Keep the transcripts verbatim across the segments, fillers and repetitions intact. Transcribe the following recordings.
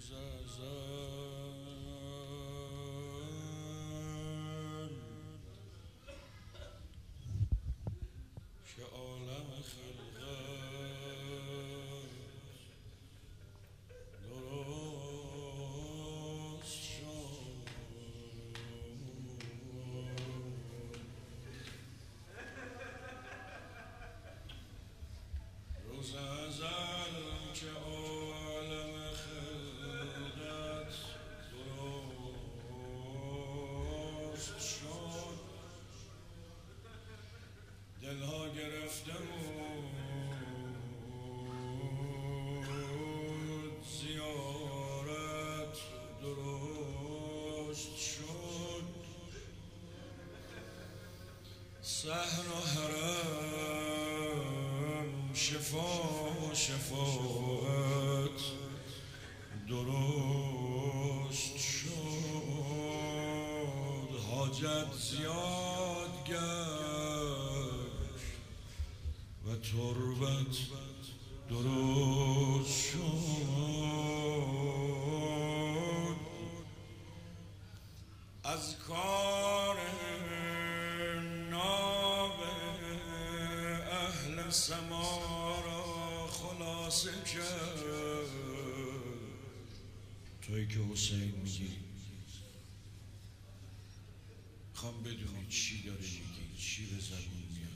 که عالم خلقت درست شد روز ازل که عالم خلقت درست شد دلها گرفته بود زیارت درست شد صحن و حرم شفا و شفاعت درست شد حاجت زیاد گشت و تربت درست شد از کار ناب اهل سما را خلاصه کرد. تویی که حسین میگی خوام بدونی چی داری میگی، چی به زبون میاری.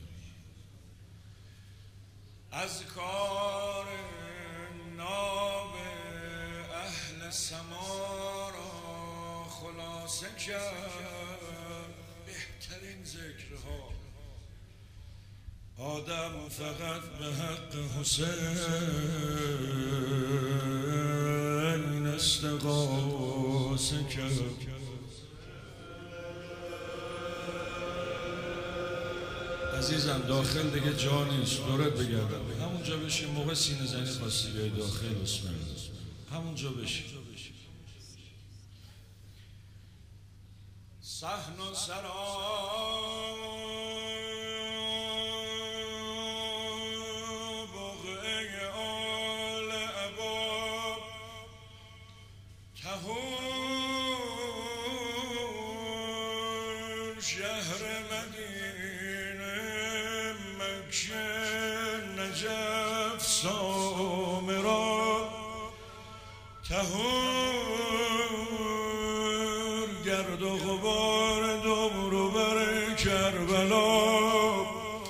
از کار ناب اهل سما را خلاصه کرد. بهترین ذکرها آدم فقط به حق حسین استغاثه کرد. عزیزم داخل دیگه جا نیست، دورت بگردم همونجا بشین. موقع سینه زنی خواستی بیای داخل بسم الله همونجا بشین. صحن و سرا بقعه آل عبا تهور شهر مدینه مکه نجف سامرا تهور گرد و غبار دور و بر کربلا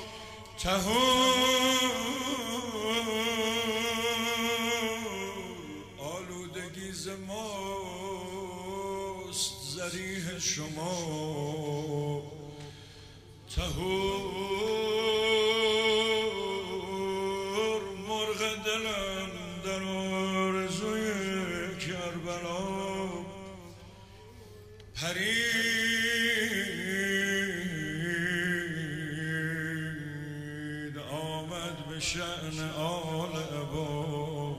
تهور آلودگی ز ماست ذریح شما تهور مرغ دلم در آرزوی کربلا پرید آمد به شأن آل عبا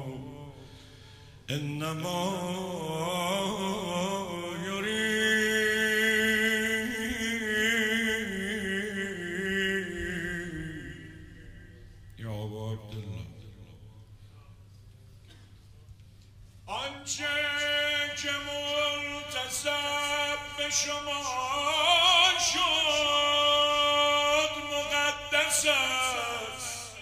انما آنچه که منتسب به شما شد مقدس است.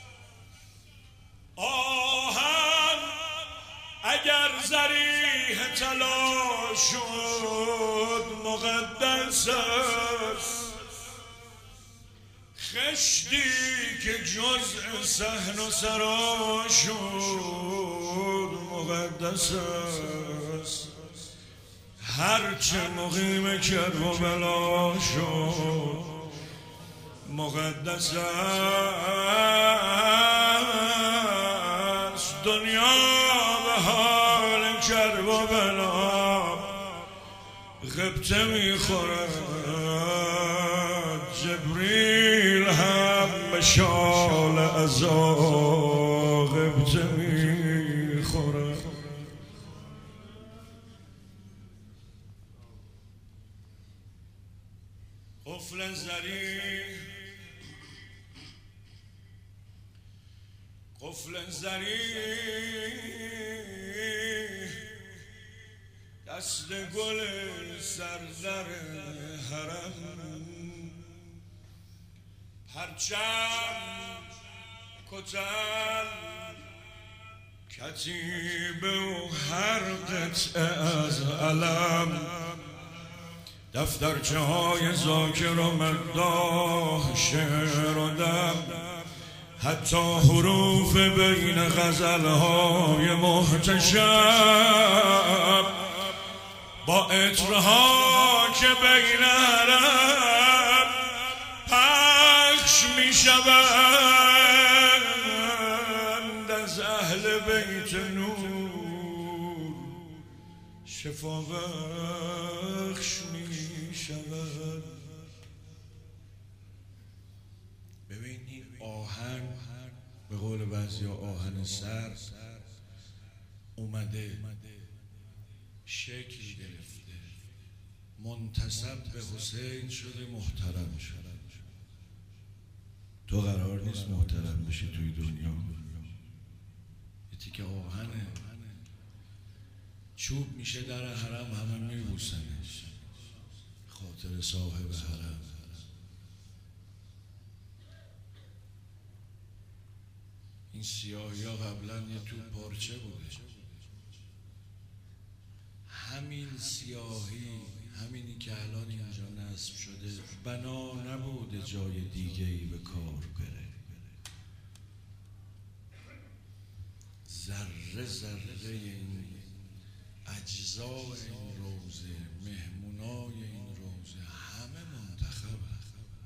آهن اگر ذریح طلا شد مقدس است. خشتی که جزء صحن و سرا شد مقدس است. هرچه مقیم کرب و بلا شد مقدس است. دنیا به حال کرب و بلا غبطه میخورد. جبریل هم به شال عزا غبطه میخورد. قفل زری قفل زری دست گل سردر حرم پرچم کتل کتیبه و هر قطعه از علم دفترچه های ذاکر و مداح شعر و دم حتی حروف بین غزل های محتشم با عطرها که بین حرم پخش می شوند از اهل بیت نور شفا بخش می شوند. ببین این آهن به قول بعضی آهن سر اومده شکل گرفته منتسب به حسین شده محترم شده. تو قرار نیست محترم بشی توی دنیا. یه تیکه آهنه چوب میشه در حرم همه میبوسنش خاطر صاحب حرم. این سیاهی ها قبلا یه تو پارچه بوده. همین سیاهی همینی که الان اینجا نصب شده بنا نبوده جای دیگه‌ای به کار بره. ذره ذره این اجزای این روزه مهمونای این روزه همه منتخبه،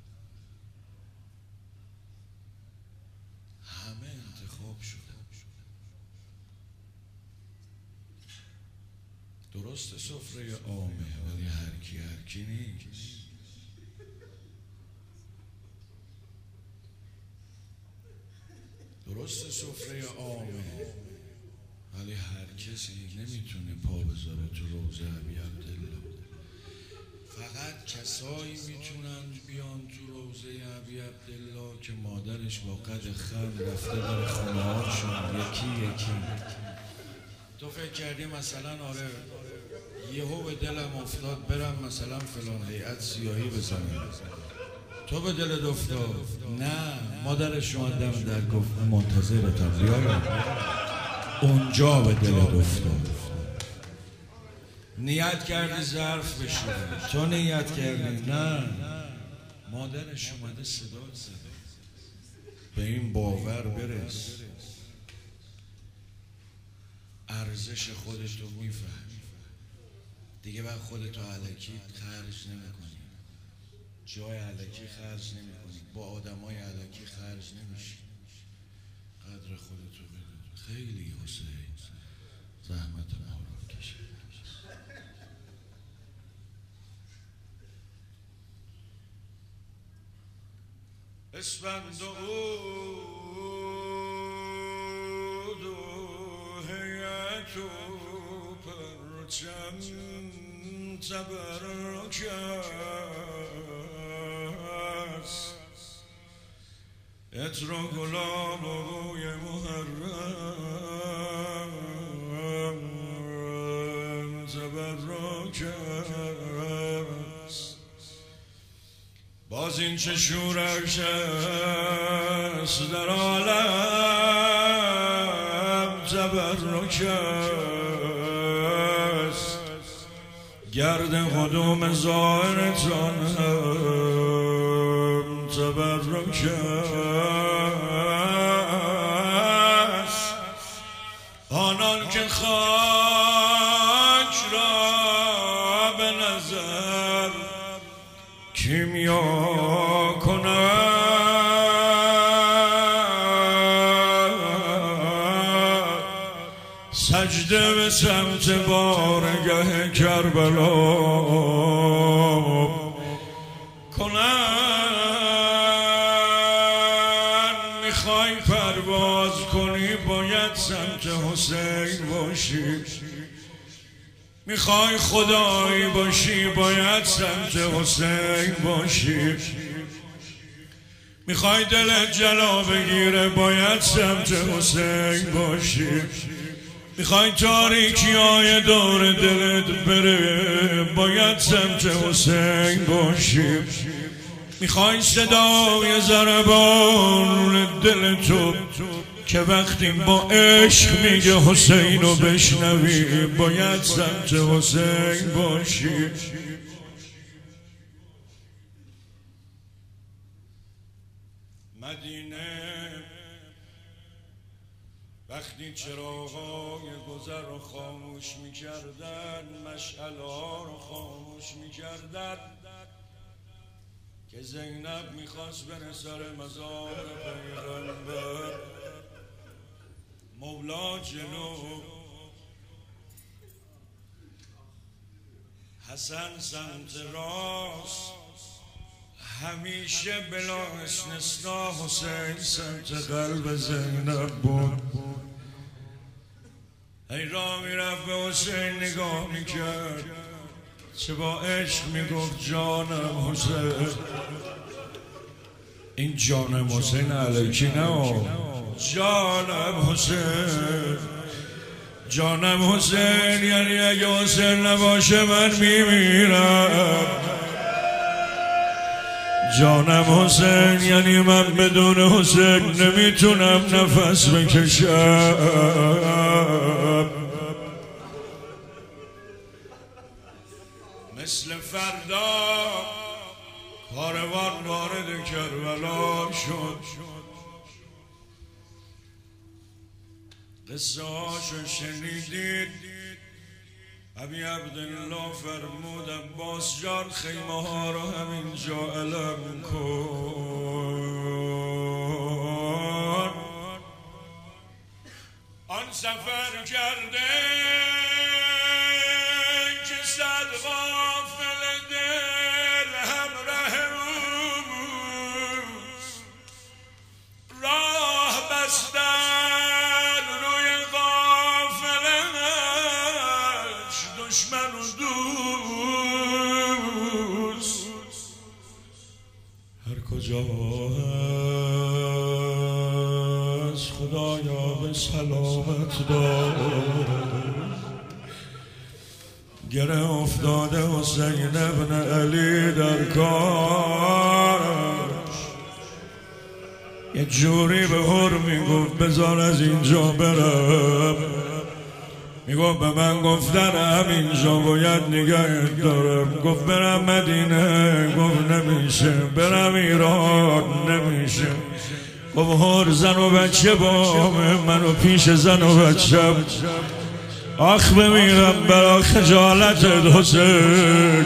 همه انتخاب شده. درست سفره عامه ولی هر کی هر کی نیست. درست سفره عامه ولی هر کسی نمیتونه پا بذاره تو روزه ابی عبدالله. فقط کسایی میتونن بیان تو روزه ابی عبدالله که مادرش با قد خم رفته در خونه هاشون یکی یکی. تو فکر کردی مثلا آره یهو به دلم افتاد برم مثلا فلان هیئت سیاهی بزنم، تو به دلت افتاد؟ نه، مادرش اومدم در گفت منتظرتم بیایم، اونجا به دلت افتاد. نیت کردی ظرف بشوری، تو نیت کردی نه، مادرش اومده صدا زده. به این باور برس، ارزش خودتو میفهمی دیگه. بعد خودتو الکی خرج نمیکنی، جای الکی خرج نمیکنی، با آدمای الکی خرج نمیشی. قدر خودتو بدون. خیلی حسین زحمت ما رو کشید. اسفند و عود و هیئت و پرچم تبرک است، عطر و گلاب و بوی محرم تبرک است. باز این چه شورش است در عالم تبرک است، گرد قدوم زائرتان هم تبرک است. آنان که خاک را به نظر کیمیا کنند، سجده به سمت بارگه کربلا کنند. میخوای پرواز کنی باید سمت حسین باشی، میخوای خدایی باشی باید سمت حسین باشی، میخوای دلت جلا بگیره باید سمت حسین باشی. میخوای تاریکی های دور دلت بره، باید سمت حسین باشی. میخوای صدای ضربان دل تو که وقتی با عشق میگه حسین رو بشنوی، باید سمت حسین باشی. مدینه وقتی چراغای گذر رو خاموش میکردن، مشعل‌ها رو خاموش میکردن، که زینب میخواست بره سر مزار پیغمبر، مولا جلو، حسن سمت راست، همیشه بلا استثنا حسین سمت قلب زینب بود. ای را میرفت به حسین نگاه میکرد، چه با عشق میگفت جانم حسین. این جانم حسین علیکی نه، جانم حسین. جانم حسین یعنی اگه حسین نباشه من میمیرم. جانم حسین یعنی من بدون حسین نمیتونم نفس بکشم. مثل فردا کاروان وارد کربلا شد، قصه هاشو شنیدید. ابی عبدالله فرمود عباس جان خیمه ها رو همینجا علم کن. آن سفر کرده که صد غافل دل همراه اوست، راه بستن روی غافلش دشمن و دوست. هر کجا هست خدایا به سلامت دار. گره افتاده حسین ابن علی در کارش، یه جوری به هر میگفت بذار از اینجا برم. میگفت به من گفتن همینجا باید نگهت دارم. گفت برم مدینه، گفت نمیشه. برم ایران، نمیشه. گفت هر زن و بچه بامه، منو پیش زن و بچم. آخ بمیرم برا خجالتت حسین.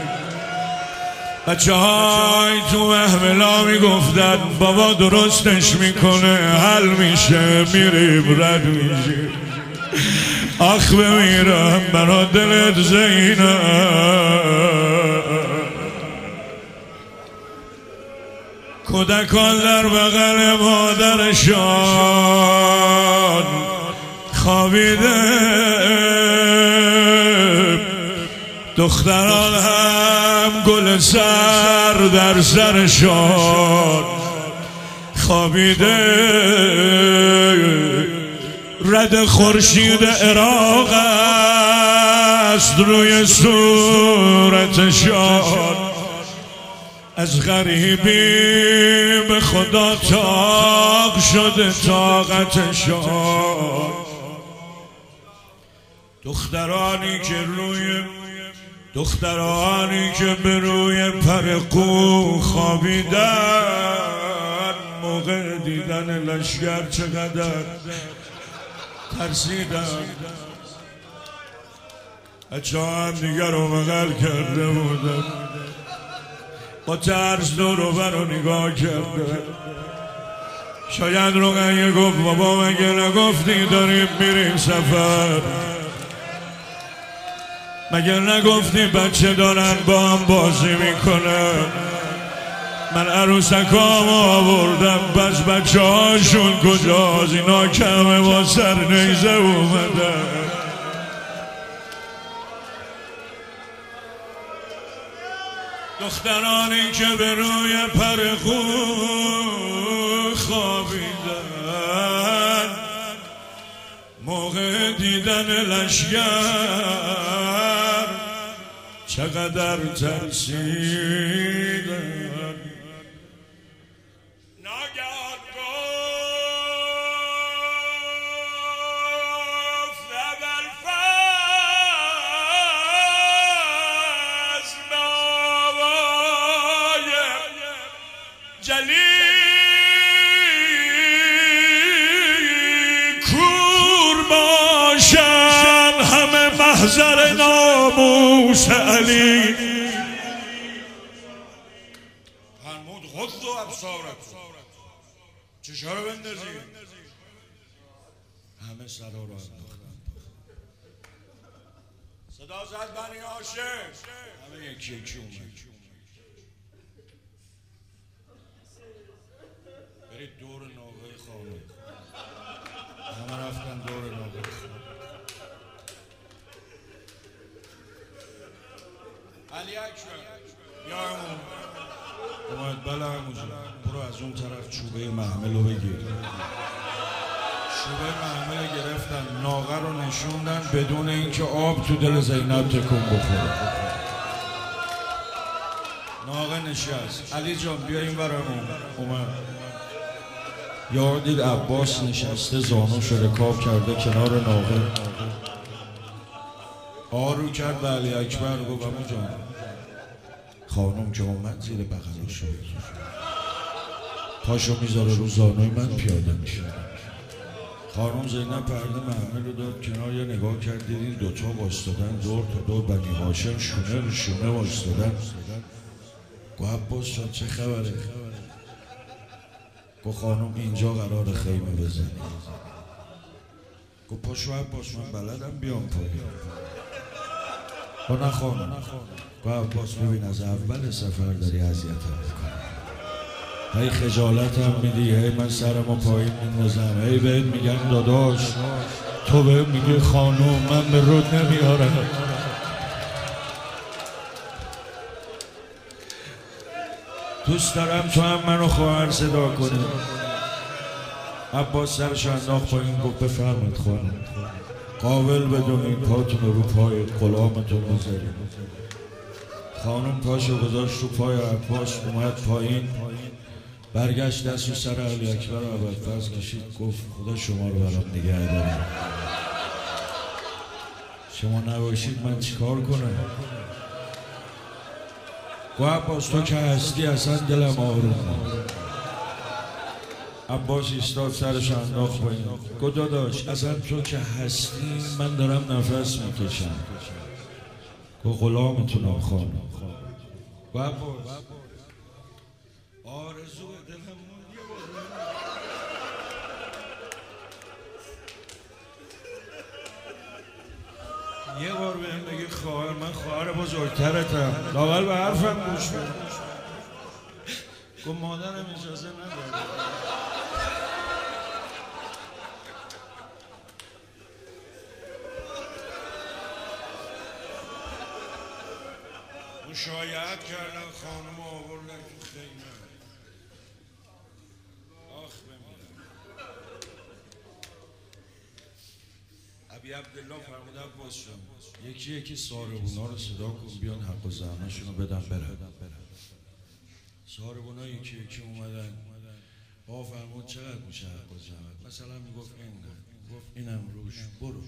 بچه های تو محملا میگفتن بابا درستش میکنه، حل میشه، میریم رد میشه. آخ بمیرم برا دلت زینب. کودکان در بغل مادرشان خوابیده، دختران هم گل سر در سرشان خوابیده. رد خورشید عراق است روی صورتشان، از غریبی به خدا طاق شده طاقتشان. دخترانی که روی دخترانی که به روی پر قو خوابیدن، موقع دیدن لشگر چقدر ترسیدن. بچه ها هم دیگر رو بغل کرده بودن، با ترس دور و بر رو نگاه کرده. شاید روغنیه گفت بابا مگه نگفتی داریم میریم سفر؟ مگه نگفتی بچه دارن با هم بازی میکنن؟ من عروسکام آوردم، بس بچه هاشون کجاست؟ اینا کمه با سر نیزه اومدن. دخترانی که به روی پر قو خوابیدن، موقع دیدن دیدن لشگر چقدر ترسیدن. ناگهان گفت ابوالفضل بابای جلیل کور باشن همه محضر ناموس علی. فرمود غض و ابصارکم چشا رو بندازید. همه سرا رو انداختن. صدا زد بنی هاشم، همه یکی یکی اومد. برید دور ناقه خانم. همه رفتن دور ناقه خانم. علی اکبر یا امون اومد. بله امون جان برو از اون طرف چوبه محمل رو بگیر. چوبه محمل گرفتن، ناقه رو نشوندن بدون اینکه آب تو دل زینب تکون بخوره. ناقه نشست. علی جان بیا این برمون. اومد یا دید عباس نشسته زانوش رکاب کرده کنار ناقه. آرو کرد به علی اکبر گفت امون جان خانم که اومد زیر بغلش شد پاشو میذاره رو زانوی من پیاده میشه. خانم زینب پرده محمل رو داد کنار، یه نگاه کرد دید این دوتا واسطادن دور تا دور بنی هاشم شونه رو شونه واسطادن. گفت عباس جان چه خبره؟ گفت خانم اینجا قرار خیمه بزنی. گفت پاشو عباس من بلدم بیام پایین. گفت نه خانم. گفت عباس ببین از اول سفر داری اذیتم میکنی، هی خجالتم میدی، هی من سرمو پایین میندازم، هی بهت میگم داداش، تو بهم میگی خانم، من به رود نمیارم. دوست دارم تو هم منو خواهر صدا کنی. عباس سرش انداخت پایین گفت بفرمایید خانم، قابل بدونین پاتون رو پای غلامتون بذارید. خانم پاشو گذاشت رو پای عباس، اومد پایین، برگشت دست رو سر علی اکبر و ابوالفضل کشید گفت خدا شما رو برام نگه داره، شما نباشید من چیکار کنم؟ گفت عباس تو که هستی اصلا دلم آروم. عباس ایستاد سرش انداخت پایین گفت داداش اصلا تو که هستی من دارم نفس میکشم. گفت غلامتونم خانم. گفت عباس آرزو دلم یه بار بهم بگی خواهر، من خواهر بزرگترتم، لااقل به حرفم گوش بده. گفت مادرم اجازه نداره. مشایعت کردن خانم آوردن تو خیمه. آخ بمیرم. ابی عبدالله فرمود عباس جان یکی یکی ساربونا رو صدا کن بیان حق و زحمه‌شون رو بدن برن. ساربونا یکی یکی اومدن. با فرمود چقدر میشه حق و زحمت؟ مثلا میگفت این نه، گفت اینم روش، برو.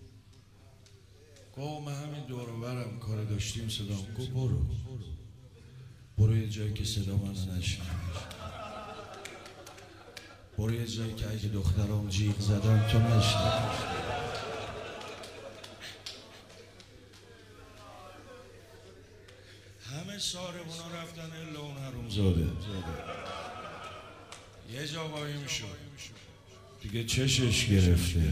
گفت من همین دور و برم کار داشتیم صدام. گفت برو برو یه جایی که صدا منو نشنوه، برو یه جایی که اگه دخترام جیغ زدن تو نشنوی. همه ساربونا رفتن الا اون حرومزاده. یه جا قایم شد دیگه چشش گرفته.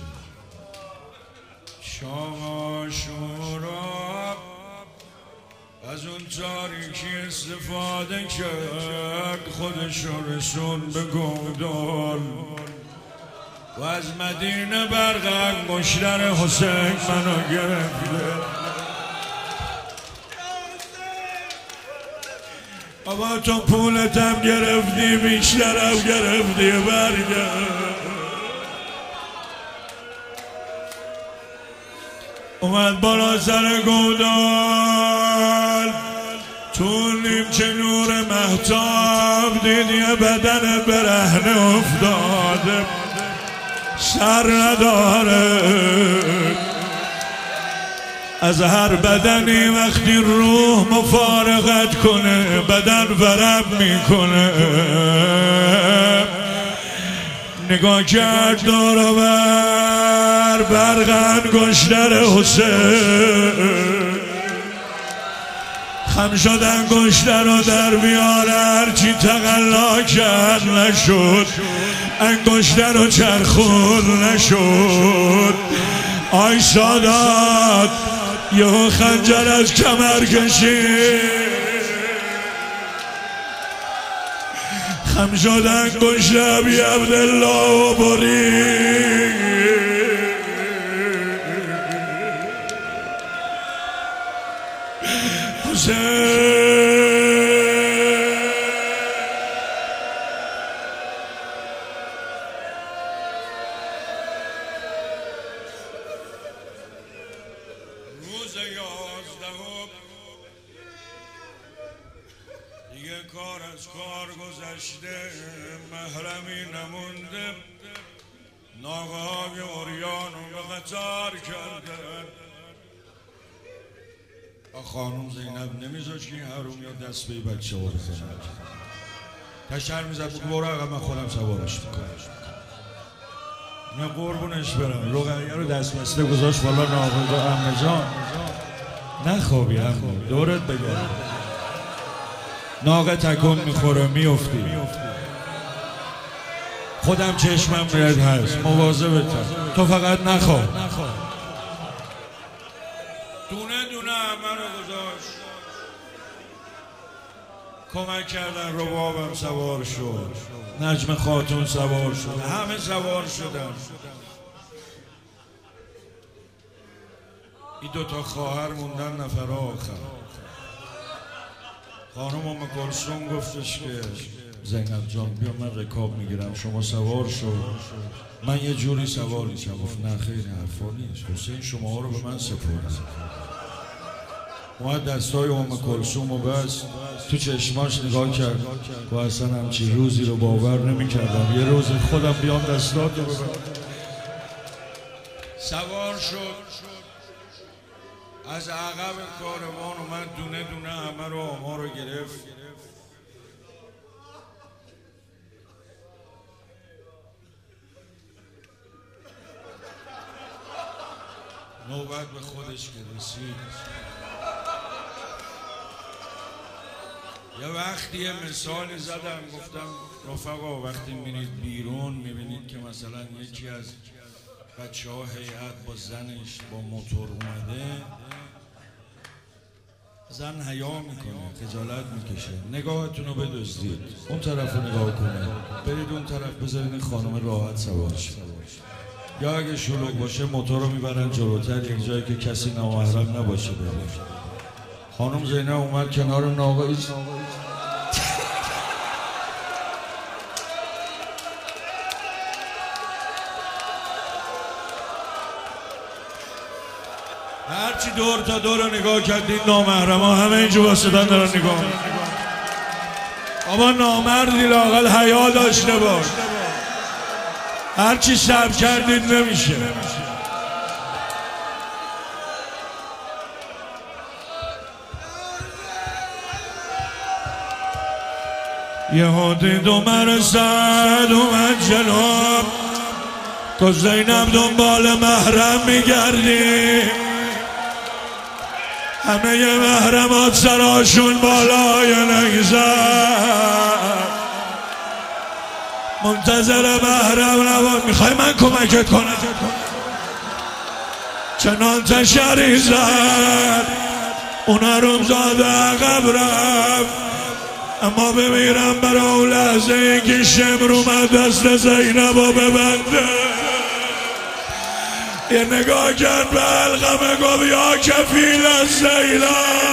شام عاشورا از اون تاریکی استفاده کرد، خودش رو رسون به گودال و از مدینه برق انگشتر حسین منو گرفته. بابا تو پولتم گرفتی، بیشترم گرفتی، برگرد. اومد بالا سر گودال تو نیمچه نور مهتاب دید یه بدن برهنه افتاده سر نداره. از هر بدنی وقتی روح مفارقت کنه بدن ورم میکنه. نگاه کرد دور و بر برق انگشتر حسین خم شد انگشتر رو در بیار هرچی تقلا کرد نشد انگشتر رو چرخون نشد. آی سادات یهو خنجر از کمر کشید خم شد انگشتر بی عبدالله و برید. روز یازدهم دیگه کار از کار گذشته محرمی نمونده. ناقه‌های عریان رو به قطار کردن. خانم زینب نمیذاش که این حروم یا دست به بچه ها بزنه. تشر میزد بگو برو آقا من خودم سوارش میکنم. نه قربونش برم رقیه رو دست بسته گذاشت بالا ناقه عمه جان نخوابی عمه دورت بگرم ناقه تکون میخوره میفتی. خودم چشمم رد هست مواظبتم تو فقط نخواب. دونه دونه همه رو گذاشت کمک کردن ربابم سوار شد نجم خاتون سوار شد همه سوار شدن. این دوتا خواهر موندن نفر آخر. خانم ام کلثوم گفتش که زینب جان بیا من رکاب میگیرم شما سوار شد من یه جوری سوار میشم. گفت نه خیلی حرفا نیست حسین شما رو به من سپردن. اومد دستای ام کلثوم و بس تو چشماش نگاه کرد و اصلا همچی روزی رو باور نمی کردم یه روز خودم بیام دستات رو ببرم. سوار شد از عقب کاروان اومد دونه دونه همه رو آما رو گرفت. نوبت به خودش که رسید یه وقتی یه مثالی زدم گفتم رفقا وقتی میرید بیرون میبینید که مثلا یکی از بچه ها هیئت با زنش با موتور اومده زن حیا میکنه خجالت میکشه نگاهتون رو بدزدید اون طرف رو نگاه کنه برید اون طرف بذارید این خانم راحت سوار شه. یا اگه شلوغ باشه موتور رو میبرن جلوتر یک جایی که کسی نامحرم نباشه بره. خانم زینب اومد کنار ناقه هرچی دور تا دور رو نگاه کردین نامحرم ها همه اینجا واسدن دارن نگاه. اما نامردی لااقل حیا داشته باش هرچی صبر کردید نمیشه. یه دید عمر سعد اومد جلو تو زینب دنبال محرم میگردی همه ی محرمات سراشون بالای نگذر منتظر محرم نباد. میخوای من کمکت کنم چنان تشری زد اون حروم زاده عقب رفت اما بمیرم برای اون لحظه این که شمر اومد دست زینب رو ببنده. یه نگاه کرد به علقمه گفت یا کفیل از زینب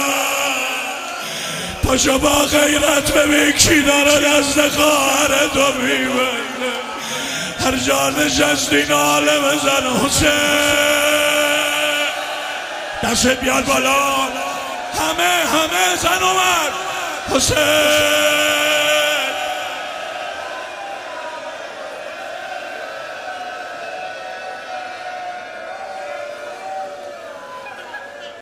پاشو با غیرت ببین کی داره دست خواهرتو میبنده. هر جا نشستی ناله بزن حسین دست بیار بالا، همه همه زن و مرد. حسین